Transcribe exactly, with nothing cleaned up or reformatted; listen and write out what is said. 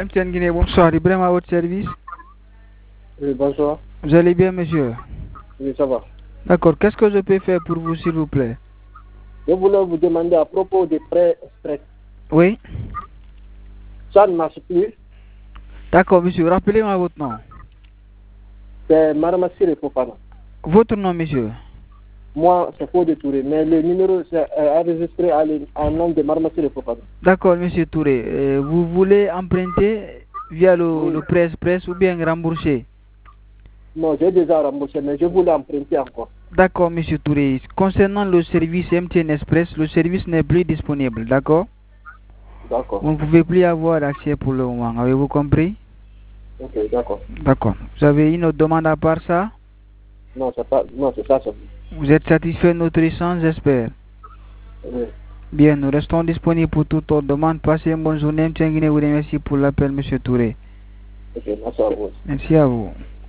M T N Guinée, bonsoir. Ibrahim à votre service. Oui, bonsoir. Vous allez bien, monsieur? Oui, ça va. D'accord. Qu'est-ce que je peux faire pour vous, s'il vous plaît? Je voulais vous demander à propos des prêts express. Oui. Ça ne marche plus. D'accord, monsieur. Rappelez-moi votre nom. C'est Maramassire Fofana. Votre nom, monsieur? Moi, c'est Fodé Touré, mais le numéro c'est euh, enregistré à le- en nom de Maramassire Fofana. D'accord, monsieur Touré. Euh, vous voulez emprunter via le, Oui. le prêt express ou bien rembourser? Non, j'ai déjà remboursé, mais je voulais emprunter encore. D'accord, monsieur Touré. Concernant le service M T N Express, le service n'est plus disponible, d'accord? D'accord. Vous ne pouvez plus avoir accès pour le moment. Avez-vous compris? Ok, d'accord. D'accord. Vous avez une autre demande à part ça? Non, c'est pas, non, c'est ça, c'est Vous êtes satisfait de notre échange, j'espère? oui. Bien, nous restons disponibles pour toute autre demande. Passez une bonne journée. M T N Guinée vous remercie pour l'appel, monsieur Touré. Ok, merci à vous. Merci à vous.